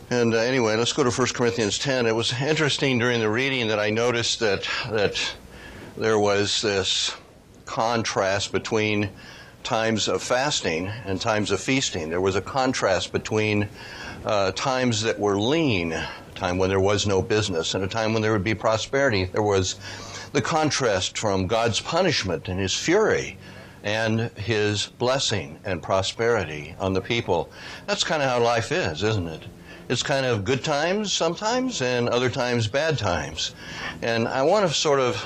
And anyway, let's go to 1 Corinthians 10. It was interesting during the reading that I noticed that there was this contrast between times of fasting and times of feasting. There was a contrast between times that were lean, a time when there was no business, and a time when there would be prosperity. There was the contrast from God's punishment and His fury and His blessing and prosperity on the people. That's kind of how life is, isn't it? It's kind of good times sometimes and other times bad times. And I want to sort of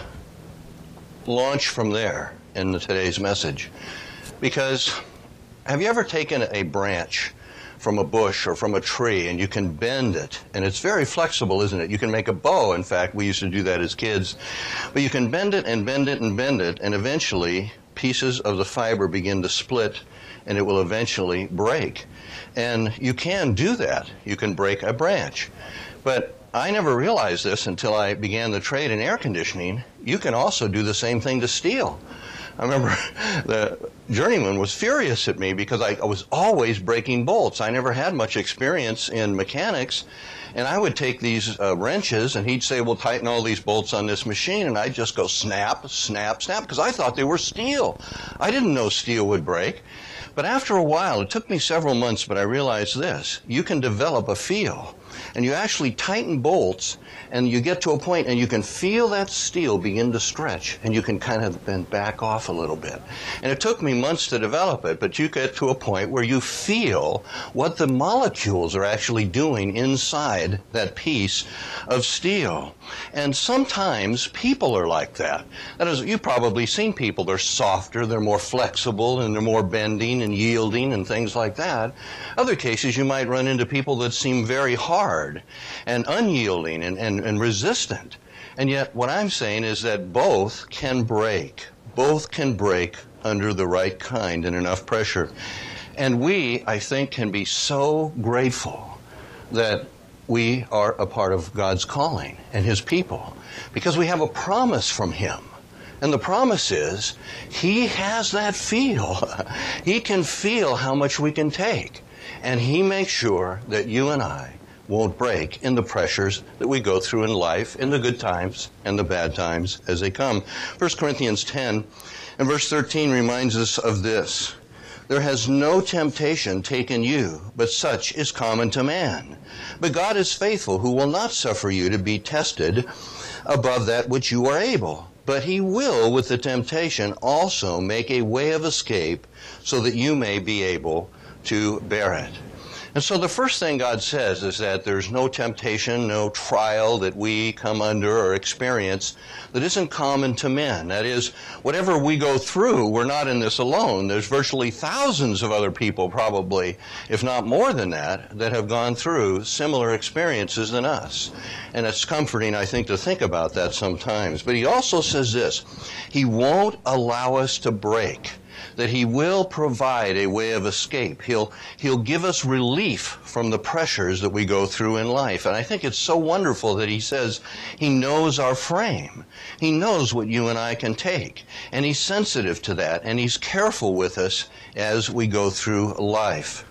launch from there in today's message. Because have you ever taken a branch from a bush or from a tree and you can bend it? And it's very flexible, isn't it? You can make a bow. In fact, we used to do that as kids. But you can bend it and bend it and bend it, and eventually pieces of the fiber begin to split and it will eventually break. And you can do that. You can break a branch. But I never realized this until I began the trade in air conditioning. You can also do the same thing to steel. I remember the journeyman was furious at me because I was always breaking bolts. I never had much experience in mechanics. And I would take these wrenches, and he'd say, well, tighten all these bolts on this machine. And I'd just go snap, snap, snap, because I thought they were steel. I didn't know steel would break. But after a while, it took me several months, but I realized this. You can develop a feel. And you actually tighten bolts, and you get to a point, and you can feel that steel begin to stretch, and you can kind of bend back off a little bit. And it took me months to develop it, but you get to a point where you feel what the molecules are actually doing inside that piece of steel. And sometimes people are like that. That is, you've probably seen people. They're softer, they're more flexible, and they're more bending and yielding and things like that. Other cases, you might run into people that seem very hard and unyielding and resistant. And yet what I'm saying is that both can break. Both can break under the right kind and enough pressure. And we, I think, can be so grateful that we are a part of God's calling and His people, because we have a promise from Him. And the promise is He has that feel. He can feel how much we can take. And He makes sure that you and I won't break in the pressures that we go through in life, in the good times and the bad times as they come. 1 Corinthians 10 and verse 13 reminds us of this. There has no temptation taken you, but such is common to man. But God is faithful, who will not suffer you to be tested above that which you are able. But He will, with the temptation, also make a way of escape, so that you may be able to bear it. And so the first thing God says is that there's no temptation, no trial that we come under or experience that isn't common to men. That is, whatever we go through, we're not in this alone. There's virtually thousands of other people, probably, if not more than that, that have gone through similar experiences than us. And it's comforting, I think, to think about that sometimes. But He also says this: He won't allow us to break, that He will provide a way of escape. He'll give us relief from the pressures that we go through in life. And I think it's so wonderful that He says He knows our frame. He knows what you and I can take. And He's sensitive to that. And He's careful with us as we go through life.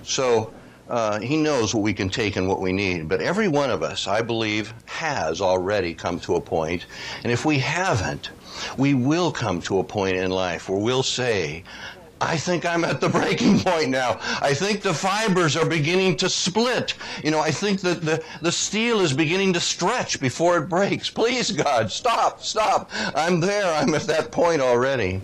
So He knows what we can take and what we need. But every one of us, I believe, has already come to a point. And if we haven't, we will come to a point in life where we'll say, I think I'm at the breaking point now. I think the fibers are beginning to split. I think that the steel is beginning to stretch before it breaks. Please, God, stop. I'm there. I'm at that point already.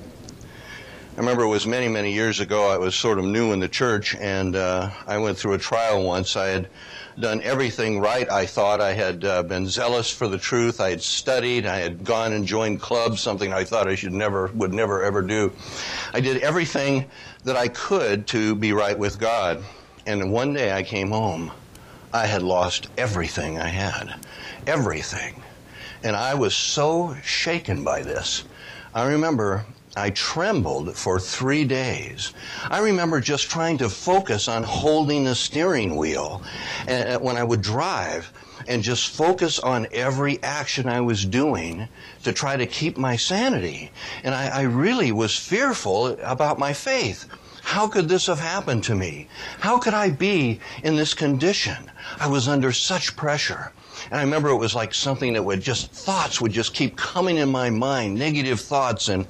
I remember it was many, many years ago. I was sort of new in the church, and I went through a trial once. I had done everything right. I thought I had been zealous for the truth. I had studied. I had gone and joined clubs, something I thought I would never ever do. I did everything that I could to be right with God. And one day I came home. I had lost everything I had. Everything. And I was so shaken by this. I remember I trembled for 3 days. I remember just trying to focus on holding the steering wheel when I would drive, and just focus on every action I was doing to try to keep my sanity. And I really was fearful about my faith. How could this have happened to me? How could I be in this condition? I was under such pressure. And I remember it was like something that thoughts would just keep coming in my mind, negative thoughts and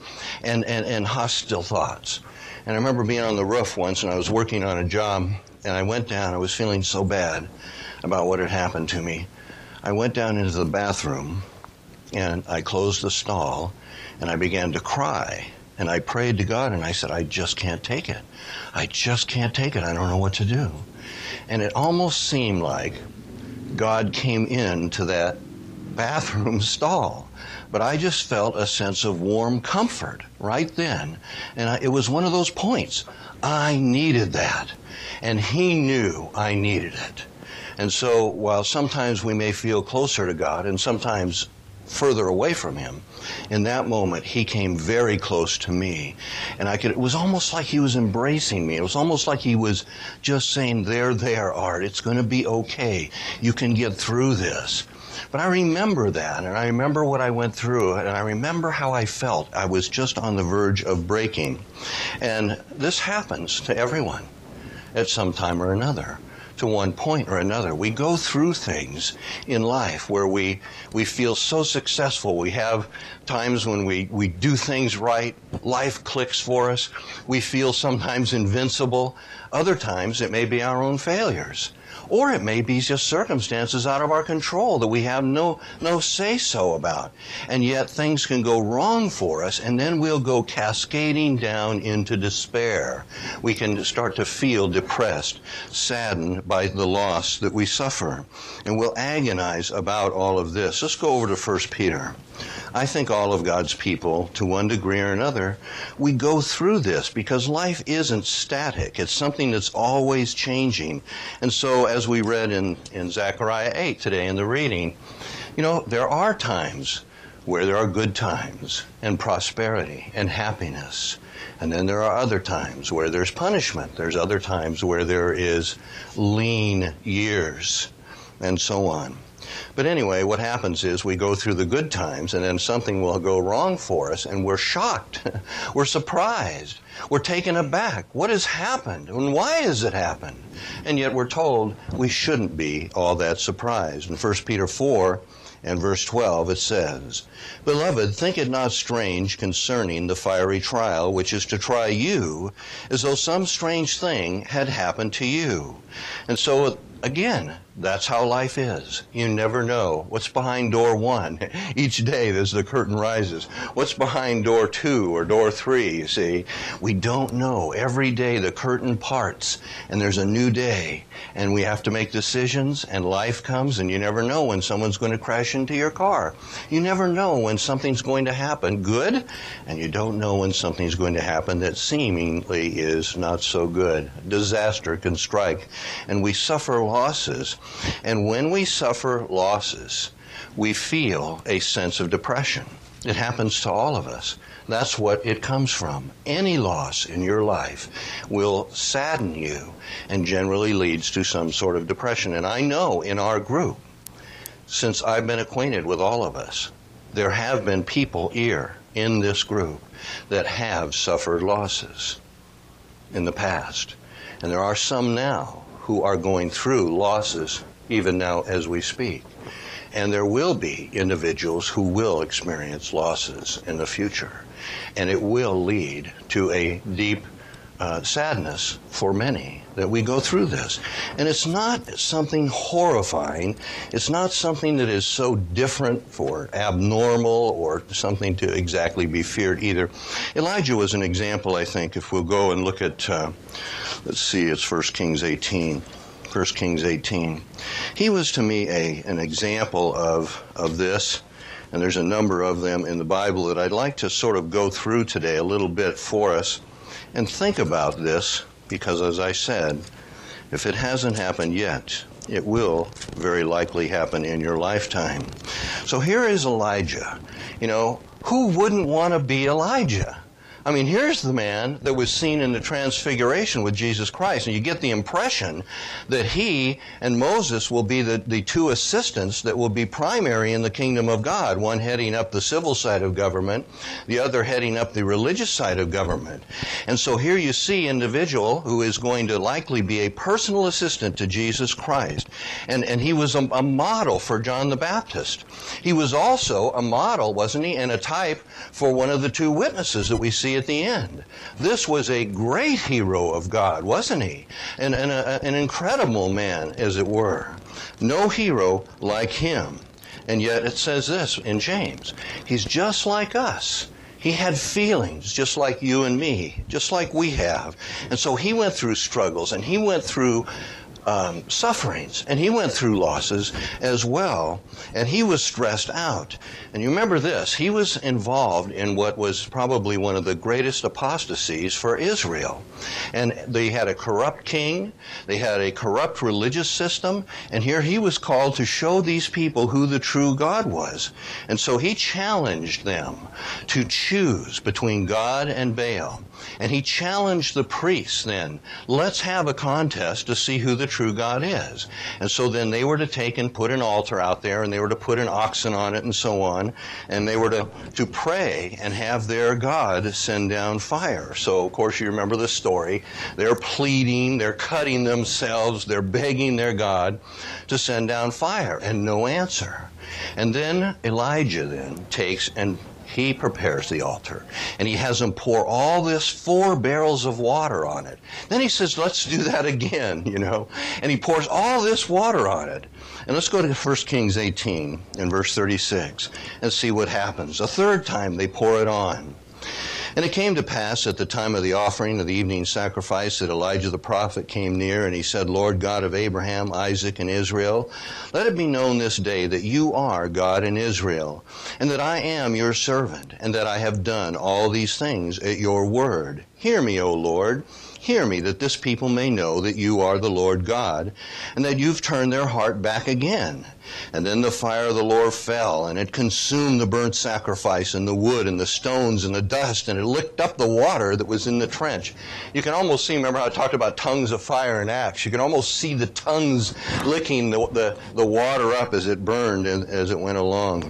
hostile thoughts. And I remember being on the roof once, and I was working on a job, and I went down. I was feeling so bad about what had happened to me. I went down into the bathroom, and I closed the stall, and I began to cry. And I prayed to God, and I said, I just can't take it. I just can't take it. I don't know what to do. And it almost seemed like God came into that bathroom stall. But I just felt a sense of warm comfort right then. And it was one of those points. I needed that. And He knew I needed it. And so while sometimes we may feel closer to God and sometimes further away from Him, in that moment He came very close to me. And it was almost like He was embracing me. It was almost like He was just saying, there, Art, it's going to be okay. You can get through this. But I remember that, and I remember what I went through, and I remember how I felt. I was just on the verge of breaking. And this happens to everyone at some time or another, to one point or another. We go through things in life where we feel so successful. We have times when we do things right. Life clicks for us. We feel sometimes invincible. Other times it may be our own failures. Or it may be just circumstances out of our control that we have no say-so about. And yet things can go wrong for us, and then we'll go cascading down into despair. We can start to feel depressed, saddened by the loss that we suffer. And we'll agonize about all of this. Let's go over to 1 Peter. I think all of God's people, to one degree or another, we go through this because life isn't static. It's something that's always changing. And so, as we read in Zechariah 8 today in the reading, there are times where there are good times and prosperity and happiness. And then there are other times where there's punishment. There's other times where there is lean years and so on. But anyway, what happens is we go through the good times, and then something will go wrong for us, and we're shocked. We're surprised. We're taken aback. What has happened? And why has it happened? And yet we're told we shouldn't be all that surprised. In 1 Peter 4 and verse 12 it says, Beloved, think it not strange concerning the fiery trial which is to try you, as though some strange thing had happened to you. And so, again, that's how life is. You never know what's behind door 1 each day as the curtain rises. What's behind door 2 or door 3, you see? We don't know. Every day the curtain parts and there's a new day and we have to make decisions and life comes, and you never know when someone's going to crash into your car. You never know when something's going to happen good, and you don't know when something's going to happen that seemingly is not so good. Disaster can strike and we suffer losses. And when we suffer losses, we feel a sense of depression. It happens to all of us. That's what it comes from. Any loss in your life will sadden you and generally leads to some sort of depression. And I know in our group, since I've been acquainted with all of us, there have been people here in this group that have suffered losses in the past. And there are some now who are going through losses even now as we speak. And there will be individuals who will experience losses in the future. And it will lead to a deep sadness for many that we go through this. And it's not something horrifying. It's not something that is so different or abnormal or something to exactly be feared either. Elijah was an example, I think, if we'll go and look at, let's see, it's 1 Kings 18. 1 Kings 18. He was to me an example of this, and there's a number of them in the Bible that I'd like to sort of go through today a little bit for us and think about this, because as I said, if it hasn't happened yet, it will very likely happen in your lifetime. So here is Elijah. Who wouldn't want to be Elijah? I mean, here's the man that was seen in the Transfiguration with Jesus Christ, and you get the impression that he and Moses will be the two assistants that will be primary in the kingdom of God, one heading up the civil side of government, the other heading up the religious side of government. And so here you see an individual who is going to likely be a personal assistant to Jesus Christ. And he was a model for John the Baptist. He was also a model, wasn't he, and a type for one of the two witnesses that we see at the end. This was a great hero of God, wasn't he? And an incredible man, as it were. No hero like him. And yet it says this in James. He's just like us. He had feelings just like you and me, just like we have. And so he went through struggles, and he went through sufferings, and he went through losses as well, and he was stressed out. And you remember this, he was involved in what was probably one of the greatest apostasies for Israel. And they had a corrupt king, they had a corrupt religious system, and here he was called to show these people who the true God was. And so he challenged them to choose between God and Baal. And he challenged the priests then, let's have a contest to see who the true God is. And so then they were to take and put an altar out there, and they were to put an oxen on it and so on, and they were to pray and have their God send down fire. So of course you remember the story. They're pleading, they're cutting themselves, they're begging their God to send down fire, and no answer. And then Elijah then takes and he prepares the altar, and he has them pour all this 4 barrels of water on it. Then he says, let's do that again, and he pours all this water on it. And let's go to 1 Kings 18 in verse 36 and see what happens. A third time they pour it on. And it came to pass at the time of the offering of the evening sacrifice that Elijah the prophet came near, and he said, Lord God of Abraham, Isaac, and Israel, let it be known this day that you are God in Israel, and that I am your servant, and that I have done all these things at your word. Hear me, O Lord. Hear me, that this people may know that you are the Lord God, and that you've turned their heart back again. And then the fire of the Lord fell, and it consumed the burnt sacrifice, and the wood, and the stones, and the dust, and it licked up the water that was in the trench. You can almost see, remember how I talked about tongues of fire in Acts? You can almost see the tongues licking the water up as it burned and as it went along.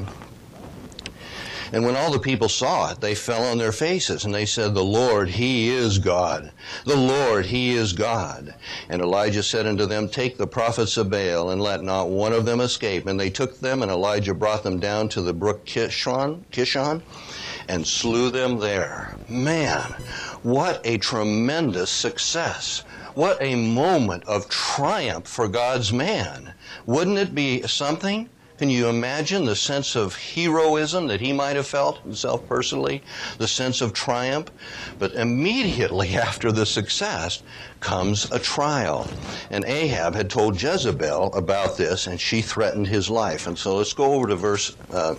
And when all the people saw it, they fell on their faces, and they said, the Lord, He is God. The Lord, He is God. And Elijah said unto them, take the prophets of Baal, and let not one of them escape. And they took them, and Elijah brought them down to the brook Kishon, and slew them there. Man, what a tremendous success. What a moment of triumph for God's man. Wouldn't it be something? Can you imagine the sense of heroism that he might have felt himself personally? The sense of triumph? But immediately after the success comes a trial. And Ahab had told Jezebel about this, and she threatened his life. And so let's go over to verse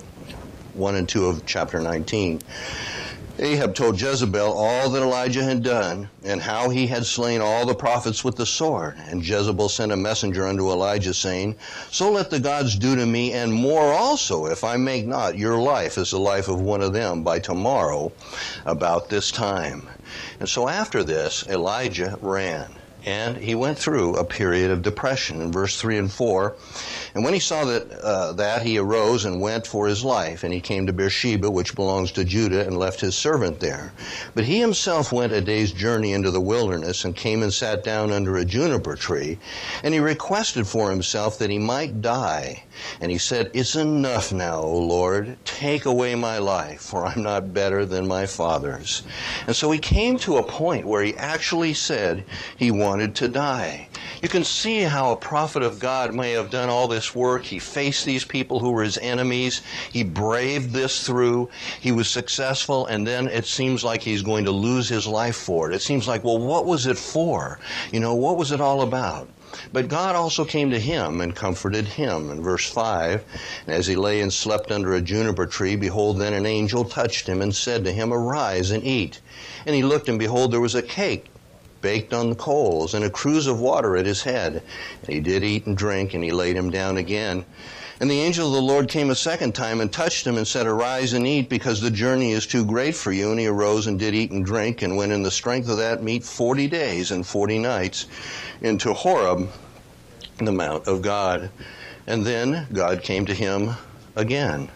1 and 2 of chapter 19. Ahab told Jezebel all that Elijah had done, and how he had slain all the prophets with the sword. And Jezebel sent a messenger unto Elijah, saying, so let the gods do to me, and more also, if I make not your life as the life of one of them by tomorrow about this time. And so after this, Elijah ran. And he went through a period of depression in verse 3 and 4. And when he saw that he arose and went for his life, and he came to Beersheba, which belongs to Judah, and left his servant there. But he himself went a day's journey into the wilderness, and came and sat down under a juniper tree. And he requested for himself that he might die. And he said, it's enough now, O Lord. Take away my life, for I'm not better than my fathers. And so he came to a point where he actually said he wanted to die. You can see how a prophet of God may have done all this work. He faced these people who were his enemies. He braved this through. He was successful, and then it seems like he's going to lose his life for it. It seems like, well, what was it for? What was it all about? But God also came to him and comforted him. In verse 5, and as he lay and slept under a juniper tree, behold, then an angel touched him and said to him, arise and eat. And he looked, and behold, there was a cake baked on the coals, and a cruse of water at his head. And he did eat and drink, and he laid him down again. And the angel of the Lord came a second time and touched him and said, Arise and eat, because the journey is too great for you. And he arose and did eat and drink, and went in the strength of that meat 40 days and 40 nights into Horeb, the mount of God. And then God came to him again.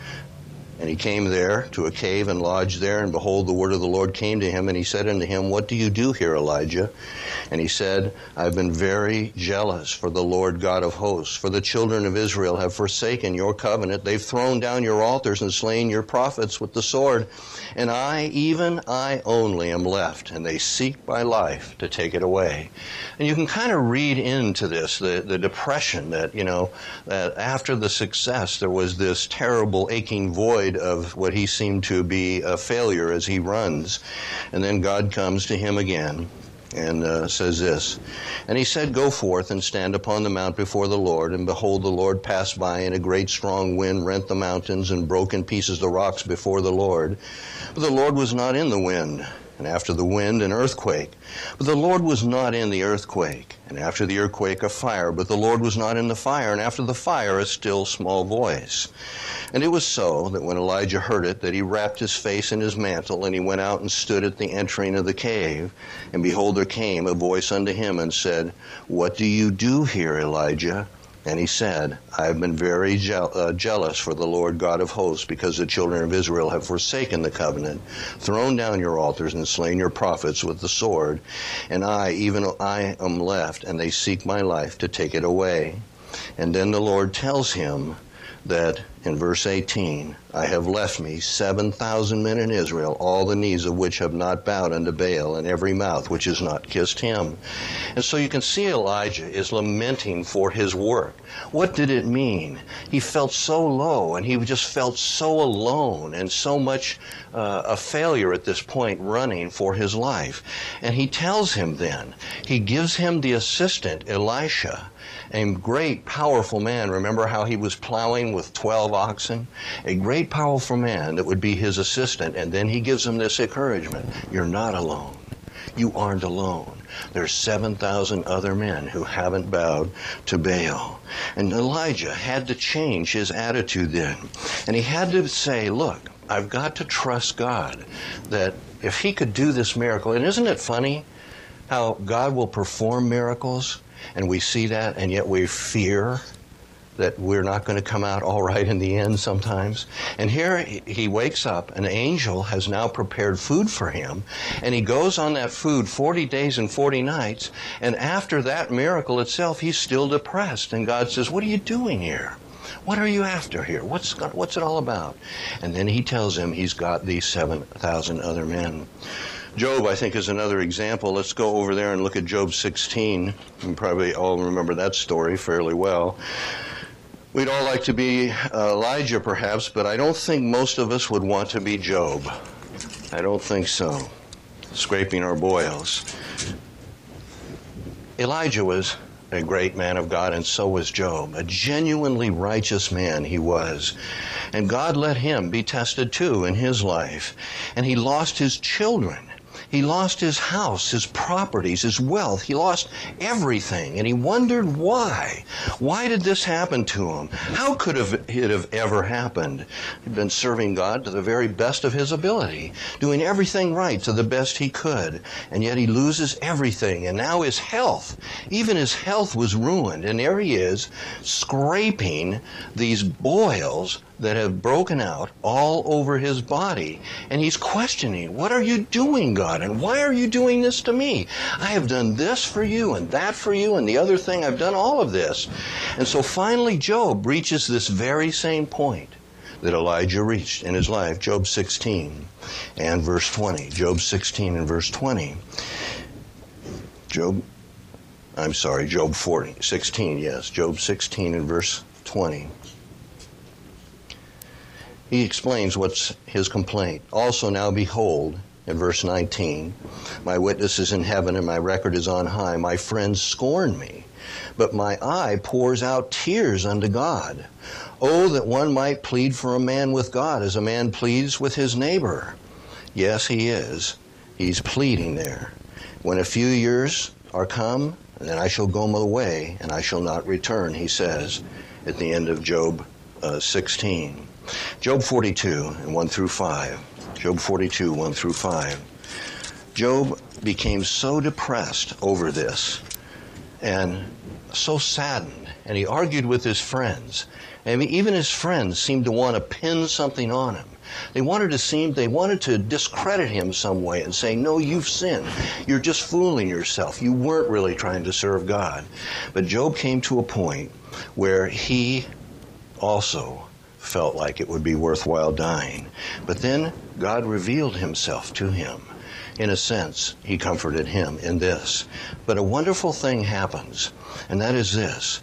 And he came there to a cave and lodged there, and behold, the word of the Lord came to him, and he said unto him, What do you do here, Elijah? And he said, I've been very jealous for the Lord God of hosts, for the children of Israel have forsaken your covenant. They've thrown down your altars and slain your prophets with the sword. And I, even I only, am left, and they seek my life to take it away. And you can kind of read into this, the depression that, that after the success, there was this terrible aching void of what he seemed to be a failure as he runs. And then God comes to him again and says this, And he said, Go forth and stand upon the mount before the Lord. And behold, the Lord passed by, and a great strong wind rent the mountains and broke in pieces the rocks before the Lord. But the Lord was not in the wind. And after the wind, an earthquake. But the Lord was not in the earthquake. And after the earthquake, a fire. But the Lord was not in the fire. And after the fire, a still small voice. And it was so that when Elijah heard it, that he wrapped his face in his mantle, and he went out and stood at the entering of the cave. And behold, there came a voice unto him and said, What do you do here, Elijah? And he said, I have been very jealous for the Lord God of hosts, because the children of Israel have forsaken the covenant, thrown down your altars, and slain your prophets with the sword. And I, even I, am left, and they seek my life to take it away. And then the Lord tells him that in verse 18, I have left me 7,000 men in Israel, all the knees of which have not bowed unto Baal, and every mouth which has not kissed him. And so you can see Elijah is lamenting for his work. What did it mean? He felt so low, and he just felt so alone, and so much a failure at this point running for his life. And he tells him then, he gives him the assistant, Elisha, a great, powerful man. Remember how he was plowing with 12 oxen? A great, powerful man that would be his assistant. And then he gives him this encouragement. You're not alone. You aren't alone. There's 7,000 other men who haven't bowed to Baal. And Elijah had to change his attitude then. And he had to say, look, I've got to trust God that if he could do this miracle, and isn't it funny how God will perform miracles? And we see that, and yet we fear that we're not going to come out all right in the end sometimes. And here he wakes up, an angel has now prepared food for him, and he goes on that food 40 days and 40 nights, and after that miracle itself, he's still depressed. And God says, what are you doing here? What are you after here? What's it all about? And then he tells him he's got these 7,000 other men. Job, I think, is another example. Let's go over there and look at Job 16. You probably all remember that story fairly well. We'd all like to be Elijah, perhaps, but I don't think most of us would want to be Job. I don't think so. Scraping our boils. Elijah was a great man of God, and so was Job. A genuinely righteous man he was. And God let him be tested too in his life. And he lost his children. He lost his house, his properties, his wealth. He lost everything, and he wondered why. Why did this happen to him? How could it have ever happened? He'd been serving God to the very best of his ability, doing everything right to the best he could, and yet he loses everything. And now his health, even his health was ruined, and there he is, scraping these boils that have broken out all over his body. And he's questioning, what are you doing, God? And why are you doing this to me? I have done this for you and that for you and the other thing. I've done all of this. And so finally Job reaches this very same point that Elijah reached in his life. Job 16 and verse 20. Job 16 and verse 20. Job 16, yes. Job 16 and verse 20. He explains what's his complaint. Also now behold, in verse 19, my witness is in heaven and my record is on high. My friends scorn me, but my eye pours out tears unto God. Oh, that one might plead for a man with God as a man pleads with his neighbor. Yes, he is. He's pleading there. When a few years are come, and then I shall go my way, and I shall not return, he says at the end of Job 16. Job 42, 1 through 5. Job 42, 1 through 5. Job became so depressed over this and so saddened, and he argued with his friends. And even his friends seemed to want to pin something on him. They wanted to discredit him some way and say, no, you've sinned. You're just fooling yourself. You weren't really trying to serve God. But Job came to a point where he also felt like it would be worthwhile dying. But then God revealed himself to him. In a sense, he comforted him in this. But a wonderful thing happens, and that is this.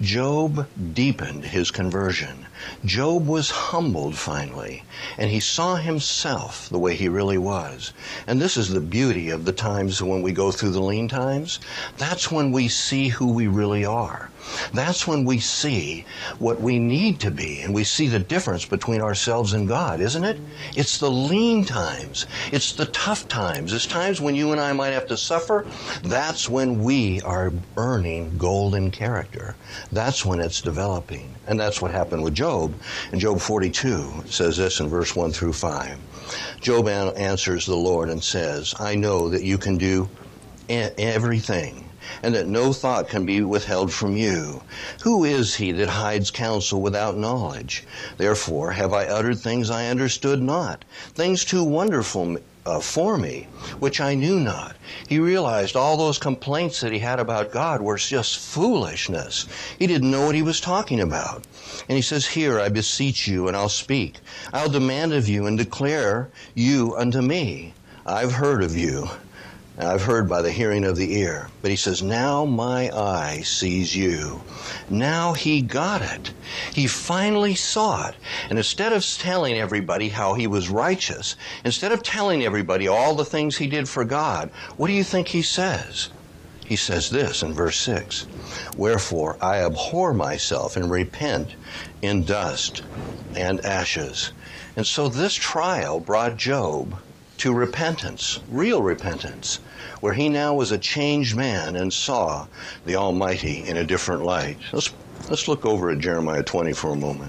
Job deepened his conversion. Job was humbled finally, and he saw himself the way he really was. And this is the beauty of the times when we go through the lean times. That's when we see who we really are. That's when we see what we need to be, and we see the difference between ourselves and God, isn't it? It's the lean times. It's the tough times. It's times when you and I might have to suffer. That's when we are earning golden character. That's when it's developing. And that's what happened with Job. In Job 42, it says this in verse 1 through 5. Job answers the Lord and says, I know that you can do everything, and that no thought can be withheld from you. Who is he that hides counsel without knowledge? Therefore have I uttered things I understood not, things too wonderful for me, which I knew not. He realized all those complaints that he had about God were just foolishness. He didn't know what he was talking about. And he says, here, I beseech you, and I'll speak. I'll demand of you, and declare you unto me. I've heard of you. I've heard by the hearing of the ear. But he says, now my eye sees you. Now he got it. He finally saw it. And instead of telling everybody how he was righteous, instead of telling everybody all the things he did for God, what do you think he says? He says this in verse 6, wherefore I abhor myself and repent in dust and ashes. And so this trial brought Job to repentance, real repentance, where he now was a changed man and saw the Almighty in a different light. Let's look over at Jeremiah 20 for a moment.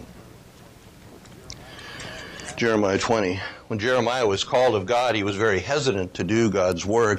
Jeremiah 20. When Jeremiah was called of God, he was very hesitant to do God's work.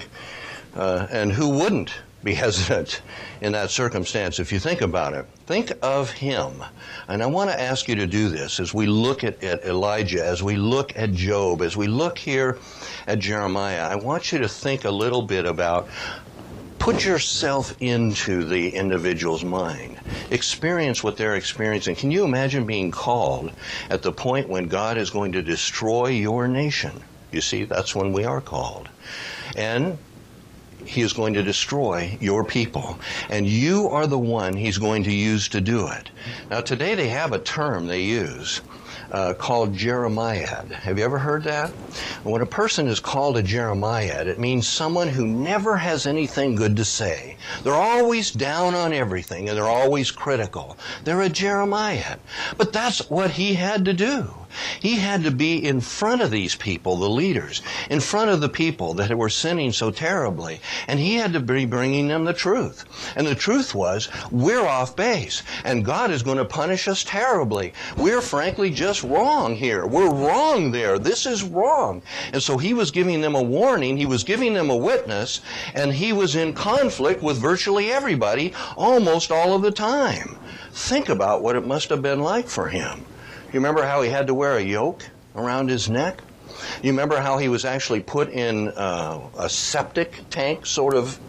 And who wouldn't be hesitant in that circumstance if you think about it? Think of him. And I want to ask you to do this as we look at Elijah, as we look at Job, as we look here at Jeremiah. I want you to think a little bit about, put yourself into the individual's mind. Experience what they're experiencing. Can you imagine being called at the point when God is going to destroy your nation? You see, that's when we are called. And he is going to destroy your people. And you are the one he's going to use to do it. Now, today they have a term they use called Jeremiad. Have you ever heard that? When a person is called a Jeremiad, it means someone who never has anything good to say. They're always down on everything, and they're always critical. They're a Jeremiad. But that's what he had to do. He had to be in front of these people, the leaders, in front of the people that were sinning so terribly. And he had to be bringing them the truth. And the truth was, we're off base, and God is going to punish us terribly. We're frankly just wrong here. We're wrong there. This is wrong. And so he was giving them a warning. He was giving them a witness, and he was in conflict with virtually everybody almost all of the time. Think about what it must have been like for him. You remember how he had to wear a yoke around his neck? You remember how he was actually put in a septic tank sort of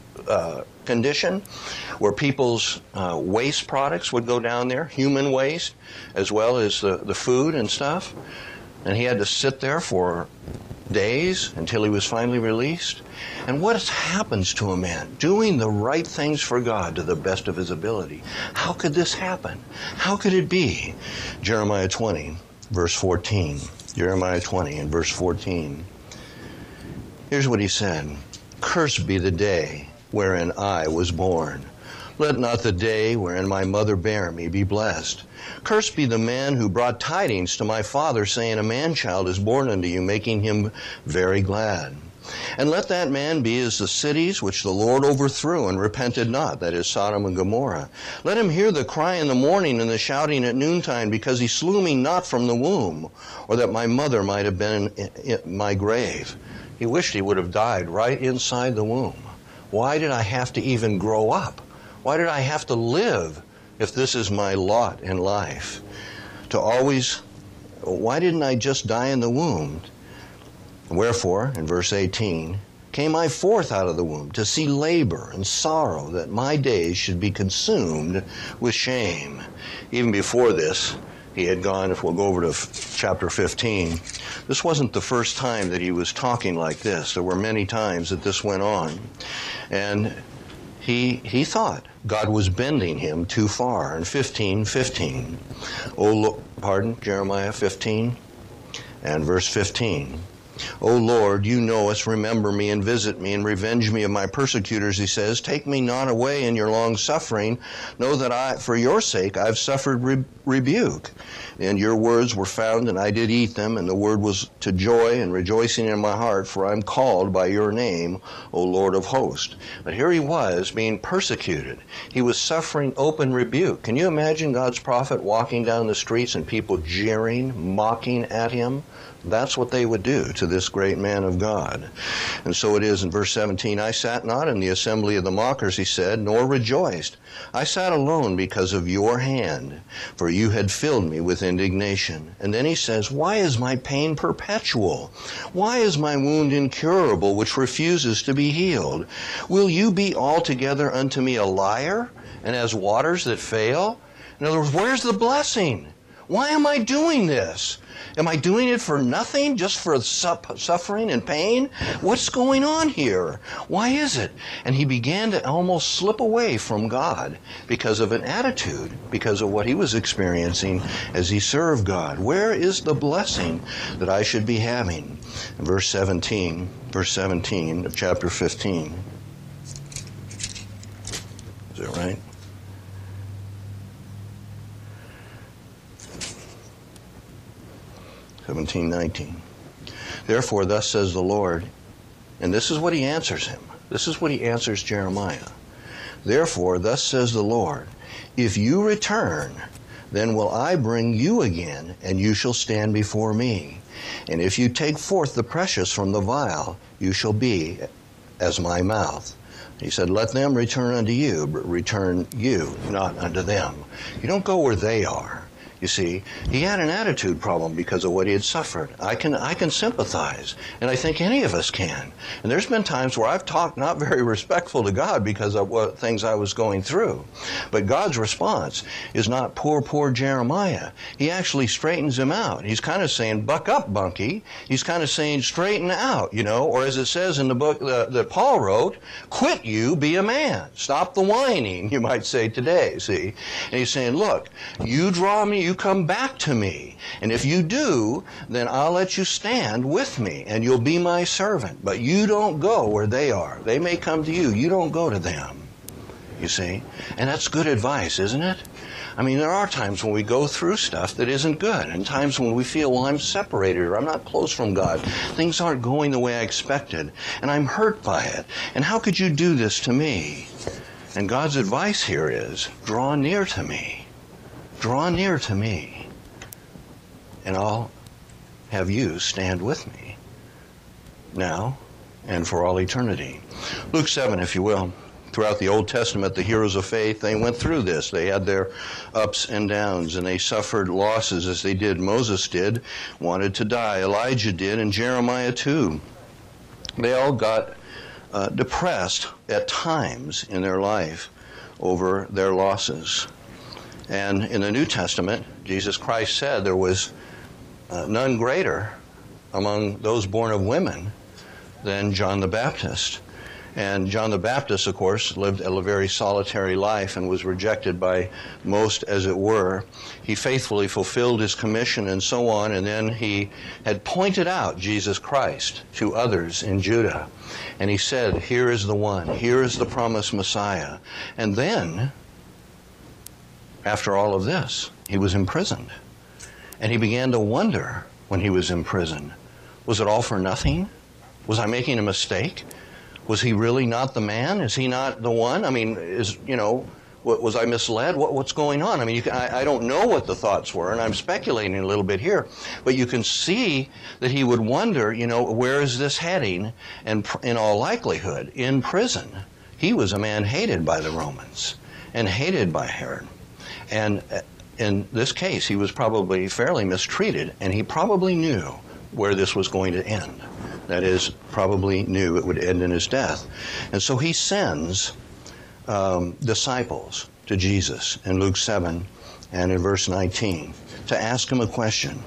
condition where people's waste products would go down there, human waste, as well as the food and stuff. And he had to sit there for days until he was finally released. And what happens to a man doing the right things for God to the best of his ability? How could this happen? How could it be? Jeremiah 20, verse 14. Jeremiah 20 and verse 14. Here's what he said. Cursed be the day wherein I was born. Let not the day wherein my mother bare me be blessed. Cursed be the man who brought tidings to my father, saying, a man-child is born unto you, making him very glad. And let that man be as the cities which the Lord overthrew and repented not, that is Sodom and Gomorrah. Let him hear the cry in the morning and the shouting at noontime, because he slew me not from the womb, or that my mother might have been in my grave. He wished he would have died right inside the womb. Why did I have to even grow up? Why did I have to live if this is my lot in life? Why didn't I just die in the womb? Wherefore, in verse 18, came I forth out of the womb to see labor and sorrow, that my days should be consumed with shame. Even before this, he had gone, if we'll go over to chapter 15, this wasn't the first time that he was talking like this. There were many times that this went on. And he thought God was bending him too far. In 15:15, Jeremiah 15 and verse 15. O Lord, you know us, remember me and visit me and revenge me of my persecutors, he says. Take me not away in your long suffering. Know that for your sake, I've suffered rebuke. And your words were found, and I did eat them, and the word was to joy and rejoicing in my heart, for I'm called by your name, O Lord of hosts. But here he was being persecuted. He was suffering open rebuke. Can you imagine God's prophet walking down the streets and people jeering, mocking at him? That's what they would do to this great man of God. And so it is in verse 17, I sat not in the assembly of the mockers, he said, nor rejoiced. I sat alone because of your hand, for you had filled me with indignation. And then he says, why is my pain perpetual? Why is my wound incurable, which refuses to be healed? Will you be altogether unto me a liar, and as waters that fail? In other words, where's the blessing? Why am I doing this? Am I doing it for nothing, just for suffering and pain? What's going on here? Why is it? And he began to almost slip away from God because of an attitude, because of what he was experiencing as he served God. Where is the blessing that I should be having? In verse 17 of chapter 15. Is that right? 17:19. Therefore, thus says the Lord, and this is what he answers him. This is what he answers Jeremiah. Therefore, thus says the Lord, if you return, then will I bring you again, and you shall stand before me. And if you take forth the precious from the vial, you shall be as my mouth. He said, let them return unto you, but return you not unto them. You don't go where they are. You see, he had an attitude problem because of what he had suffered. I can sympathize, and I think any of us can. And there's been times where I've talked not very respectful to God because of what things I was going through. But God's response is not poor Jeremiah. He actually straightens him out. He's kind of saying, buck up, Bunky. He's kind of saying, straighten out, or as it says in the book that Paul wrote, quit you, be a man. Stop the whining, you might say today, see. And he's saying, look, you draw me, you come back to me. And if you do, then I'll let you stand with me, and you'll be my servant. But you don't go where they are. They may come to you. You don't go to them. You see? And that's good advice, isn't it? I mean, there are times when we go through stuff that isn't good, and times when we feel, well, I'm separated, or I'm not close from God. Things aren't going the way I expected, and I'm hurt by it. And how could you do this to me? And God's advice here is, draw near to me. Draw near to me, and I'll have you stand with me, now and for all eternity. Luke 7, if you will. Throughout the Old Testament, the heroes of faith, they went through this. They had their ups and downs, and they suffered losses as they did. Moses did, wanted to die. Elijah did, and Jeremiah too. They all got depressed at times in their life over their losses. And in the New Testament, Jesus Christ said there was none greater among those born of women than John the Baptist. And John the Baptist, of course, lived a very solitary life and was rejected by most, as it were. He faithfully fulfilled his commission and so on, and then he had pointed out Jesus Christ to others in Judah. And he said, here is the one, here is the promised Messiah. And then, after all of this, he was imprisoned. And he began to wonder when he was in prison, was it all for nothing? Was I making a mistake? Was he really not the man? Is he not the one? I mean, was I misled? What's going on? I mean, I don't know what the thoughts were, and I'm speculating a little bit here, but you can see that he would wonder, where is this heading? And in all likelihood, in prison. He was a man hated by the Romans and hated by Herod. And in this case, he was probably fairly mistreated, and he probably knew where this was going to end. That is, probably knew it would end in his death. And so he sends disciples to Jesus in Luke 7 and in verse 19 to ask him a question.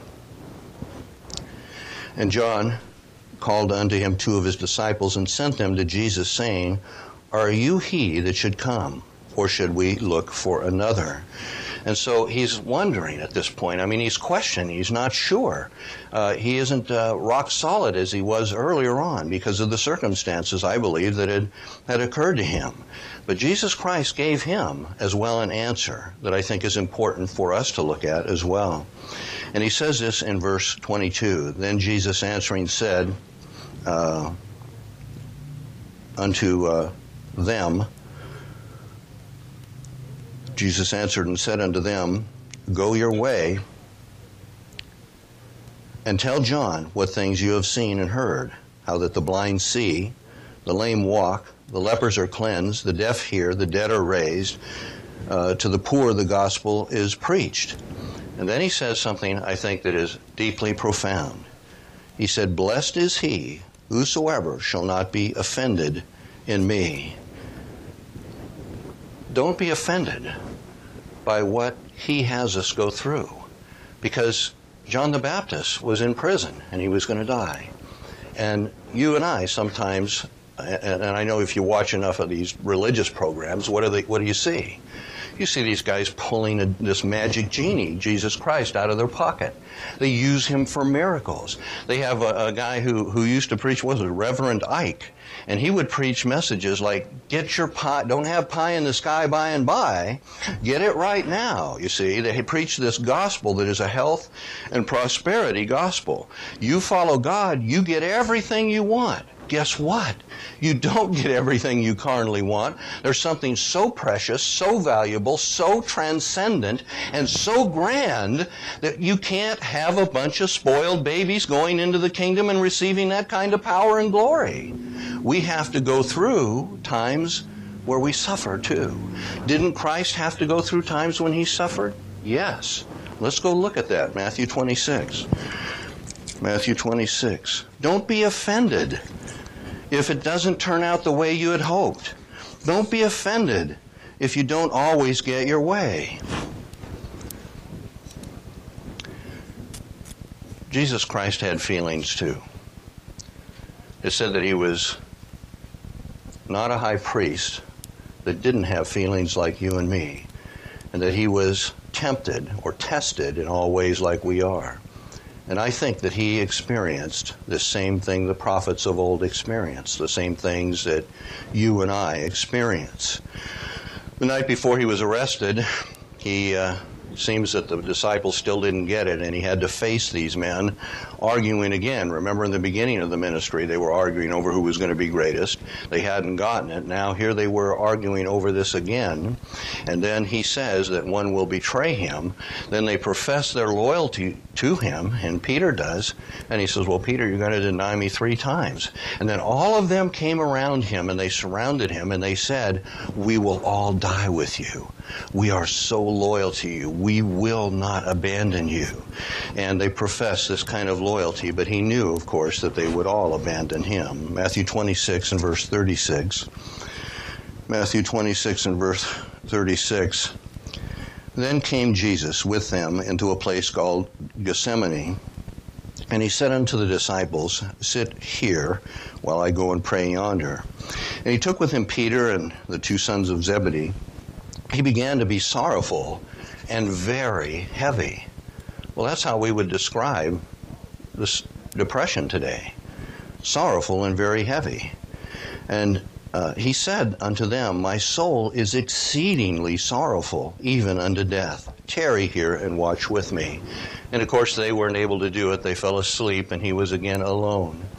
And John called unto him 2 of his disciples and sent them to Jesus, saying, Are you he that should come, or should we look for another? And so he's wondering at this point. I mean, he's questioning. He's not sure. He isn't rock solid as he was earlier on because of the circumstances, I believe, that had occurred to him. But Jesus Christ gave him as well an answer that I think is important for us to look at as well. And he says this in verse 22. Then Jesus answering said unto them, Jesus answered and said unto them, Go your way, and tell John what things you have seen and heard, how that the blind see, the lame walk, the lepers are cleansed, the deaf hear, the dead are raised, to the poor the gospel is preached. And then he says something I think that is deeply profound. He said, Blessed is he whosoever shall not be offended in me. Don't be offended by what he has us go through, because John the Baptist was in prison and he was going to die. And you and I sometimes, and I know if you watch enough of these religious programs, what do you see? You see these guys pulling this magic genie, Jesus Christ, out of their pocket. They use him for miracles. They have a guy who used to preach, what was it, Reverend Ike, and he would preach messages like, get your pie, don't have pie in the sky by and by, get it right now, you see. They preach this gospel that is a health and prosperity gospel. You follow God, you get everything you want. Guess what? You don't get everything you carnally want. There's something so precious, so valuable, so transcendent, and so grand that you can't have a bunch of spoiled babies going into the kingdom and receiving that kind of power and glory. We have to go through times where we suffer too. Didn't Christ have to go through times when he suffered? Yes. Let's go look at that. Matthew 26. Matthew 26. Don't be offended if it doesn't turn out the way you had hoped. Don't be offended if you don't always get your way. Jesus Christ had feelings too. It said that he was not a high priest that didn't have feelings like you and me, and that he was tempted or tested in all ways like we are. And I think that he experienced the same thing the prophets of old experienced, the same things that you and I experience. The night before he was arrested, seems that the disciples still didn't get it, and he had to face these men arguing again. Remember in the beginning of the ministry, they were arguing over who was going to be greatest. They hadn't gotten it. Now here they were arguing over this again. And then he says that one will betray him. Then they profess their loyalty to him, and Peter does. And he says, well, Peter, you're going to deny me 3 times. And then all of them came around him, and they surrounded him, and they said, we will all die with you. We are so loyal to you. We will not abandon you. And they professed this kind of loyalty, but he knew, of course, that they would all abandon him. Matthew 26 and verse 36. Matthew 26 and verse 36. Then came Jesus with them into a place called Gethsemane, and he said unto the disciples, sit here while I go and pray yonder. And he took with him Peter and the 2 sons of Zebedee. He began to be sorrowful and very heavy. Well, that's how we would describe this depression today. Sorrowful and very heavy. And he said unto them, my soul is exceedingly sorrowful, even unto death. Tarry here and watch with me. And of course they weren't able to do it. They fell asleep, and he was again alone.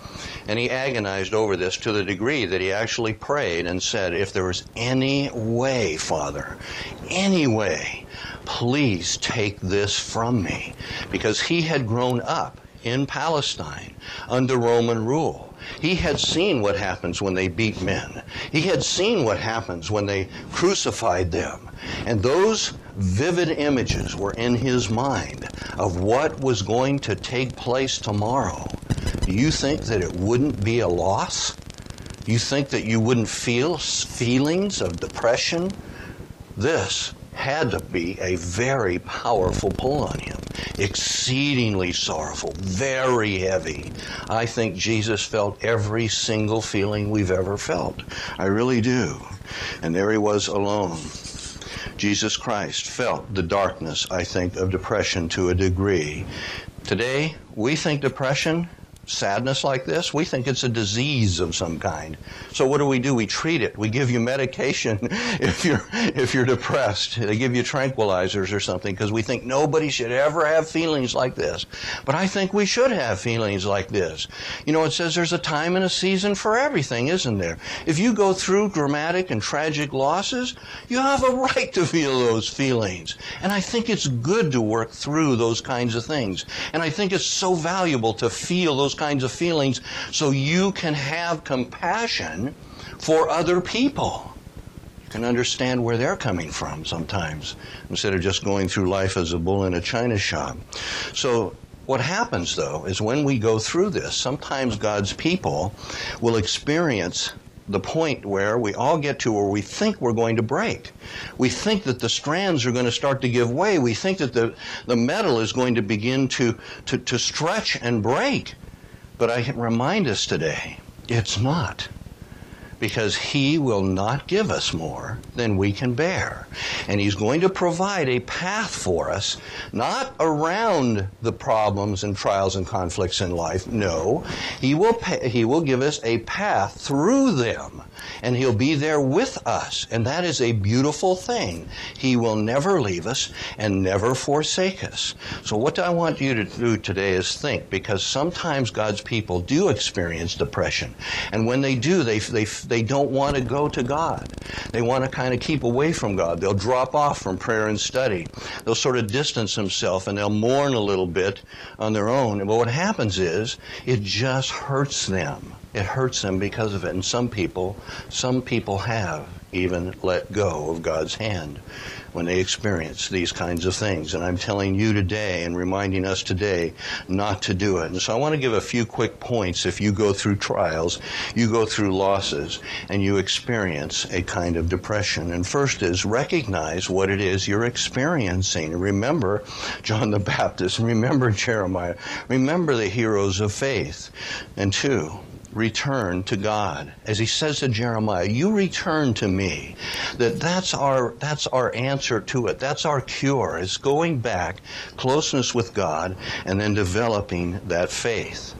And he agonized over this to the degree that he actually prayed and said, if there was any way, Father, any way, please take this from me. Because he had grown up in Palestine under Roman rule. He had seen what happens when they beat men. He had seen what happens when they crucified them. And those vivid images were in his mind of what was going to take place tomorrow. Do you think that it wouldn't be a loss? Do you think that you wouldn't feel feelings of depression? This had to be a very powerful pull on him. Exceedingly sorrowful, very heavy. I think Jesus felt every single feeling we've ever felt. I really do. And there he was alone. Jesus Christ felt the darkness, I think, of depression to a degree. Today, we think depression, sadness like this, we think it's a disease of some kind. So what do? We treat it. We give you medication if you're depressed. They give you tranquilizers or something because we think nobody should ever have feelings like this. But I think we should have feelings like this. You know, it says there's a time and a season for everything, isn't there? If you go through dramatic and tragic losses, you have a right to feel those feelings. And I think it's good to work through those kinds of things. And I think it's so valuable to feel those kinds of feelings so you can have compassion for other people. You can understand where they're coming from sometimes instead of just going through life as a bull in a china shop. So what happens, though, is when we go through this, sometimes God's people will experience the point where we all get to where we think we're going to break. We think that the strands are going to start to give way. We think that the metal is going to begin to stretch and break. But I remind us today, it's not. Because he will not give us more than we can bear. And he's going to provide a path for us, not around the problems and trials and conflicts in life. No, he will give us a path through them. And he'll be there with us. And that is a beautiful thing. He will never leave us and never forsake us. So what I want you to do today is think, because sometimes God's people do experience depression. And when they do, they don't want to go to God. They want to kind of keep away from God. They'll drop off from prayer and study. They'll sort of distance themselves and they'll mourn a little bit on their own. But what happens is it just hurts them. It hurts them because of it. And some people have even let go of God's hand when they experience these kinds of things. And I'm telling you today and reminding us today not to do it. And so I want to give a few quick points. If you go through trials, you go through losses, and you experience a kind of depression. And first is recognize what it is you're experiencing. Remember John the Baptist. Remember Jeremiah. Remember the heroes of faith. And two, return to God. As he says to Jeremiah, you return to me. That's our answer to it. That's our cure. It's going back, closeness with God, and then developing that faith.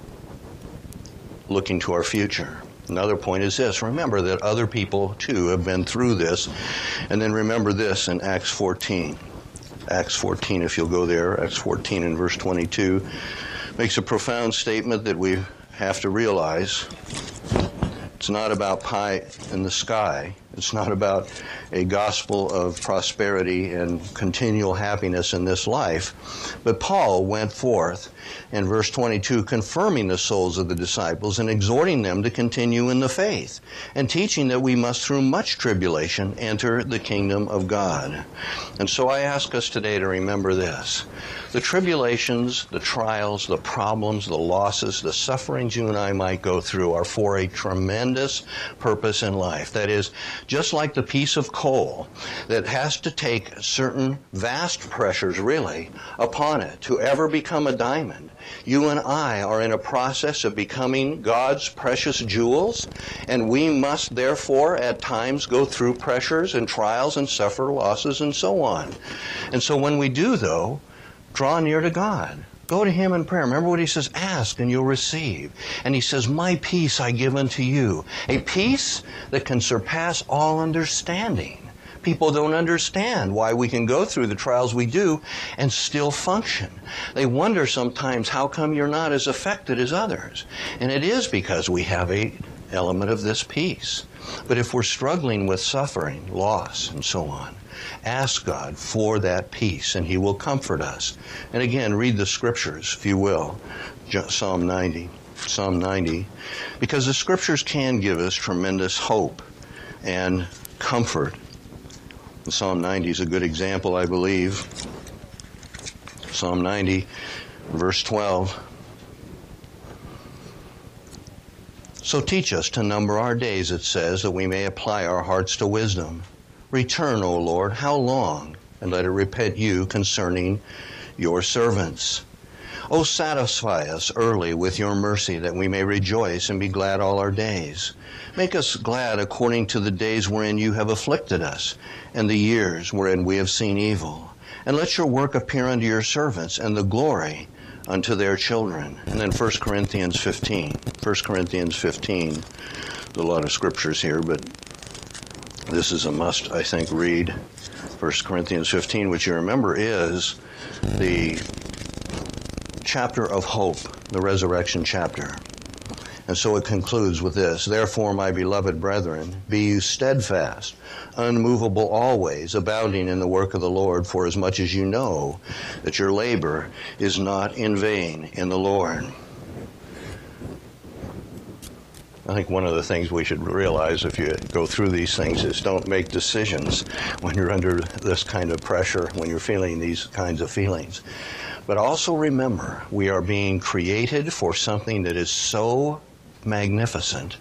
Looking to our future. Another point is this. Remember that other people, too, have been through this. And then remember this in Acts 14. Acts 14, if you'll go there. Acts 14 and verse 22 makes a profound statement that we have to realize. It's not about pie in the sky. It's not about a gospel of prosperity and continual happiness in this life. But Paul went forth in verse 22, confirming the souls of the disciples and exhorting them to continue in the faith, and teaching that we must through much tribulation enter the kingdom of God. And so I ask us today to remember this. The tribulations, the trials, the problems, the losses, the sufferings you and I might go through are for a tremendous purpose in life. That is, just like the piece of coal that has to take certain vast pressures, really, upon it to ever become a diamond, you and I are in a process of becoming God's precious jewels, and we must therefore at times go through pressures and trials and suffer losses and so on. And so when we do, though, draw near to God. Go to him in prayer. Remember what he says, ask and you'll receive. And he says, my peace I give unto you. A peace that can surpass all understanding. People don't understand why we can go through the trials we do and still function. They wonder sometimes, how come you're not as affected as others? And it is because we have an element of this peace. But if we're struggling with suffering, loss, and so on, ask God for that peace, and He will comfort us. And again, read the Scriptures, if you will, Psalm 90, because the Scriptures can give us tremendous hope and comfort. Psalm 90 is a good example, I believe. Psalm 90, verse 12. So teach us to number our days, it says, that we may apply our hearts to wisdom. Return, O Lord, how long? And let it repent you concerning your servants. O satisfy us early with your mercy, that we may rejoice and be glad all our days. Make us glad according to the days wherein you have afflicted us, and the years wherein we have seen evil. And let your work appear unto your servants, and the glory unto their children. And then 1 Corinthians 15. 1 Corinthians 15. There's a lot of scriptures here, but this is a must, I think, read. 1 Corinthians 15, which you remember is the chapter of hope, the resurrection chapter. And so it concludes with this: Therefore, my beloved brethren, be you steadfast, unmovable always, abounding in the work of the Lord, for as much as you know that your labor is not in vain in the Lord. I think one of the things we should realize if you go through these things is don't make decisions when you're under this kind of pressure, when you're feeling these kinds of feelings. But also remember, we are being created for something that is so magnificent,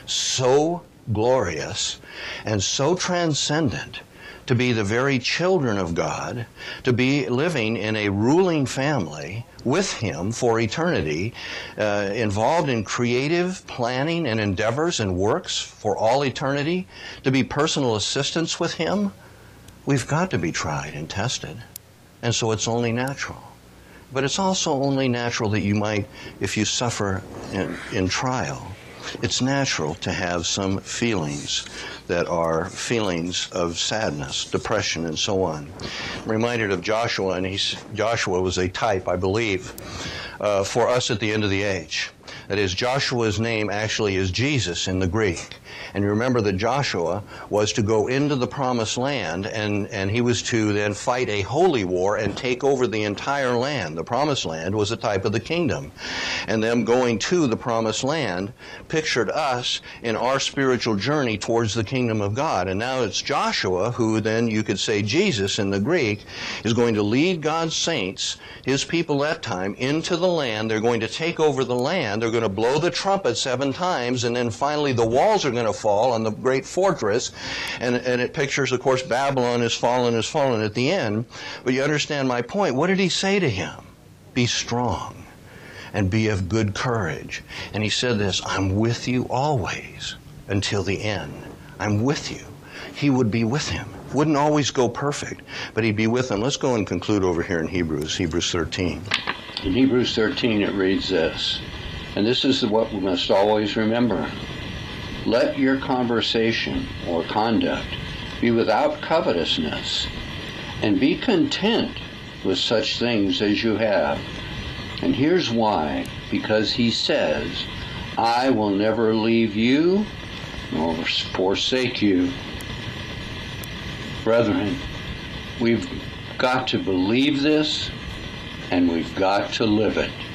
so glorious, and so transcendent, to be the very children of God, to be living in a ruling family with Him for eternity, involved in creative planning and endeavors and works for all eternity, to be personal assistants with Him. We've got to be tried and tested. And so it's only natural. But it's also only natural that you might, if you suffer in trial, it's natural to have some feelings that are feelings of sadness, depression, and so on. I'm reminded of Joshua, and Joshua was a type, I believe, for us at the end of the age. That is, Joshua's name actually is Jesus in the Greek. And you remember that Joshua was to go into the promised land, and he was to then fight a holy war and take over the entire land. The promised land was a type of the kingdom. And them going to the promised land pictured us in our spiritual journey towards the kingdom of God. And now it's Joshua who then, you could say Jesus in the Greek, is going to lead God's saints, His people that time, into the land. They're going to take over the land. They're going to blow the trumpet 7 times, and then finally the walls are going to fall on the great fortress, and it pictures, of course, Babylon is fallen at the end. But you understand my point. What did He say to him? Be strong and be of good courage. And He said this: I'm with you always until the end. I'm with you. He would be with him. Wouldn't always go perfect, but He'd be with him. Let's go and conclude over here in Hebrews 13. In Hebrews 13 it reads this, and this is what we must always remember. Let your conversation or conduct be without covetousness, and be content with such things as you have. And here's why: because He says, I will never leave you nor forsake you. Brethren, we've got to believe this, and we've got to live it.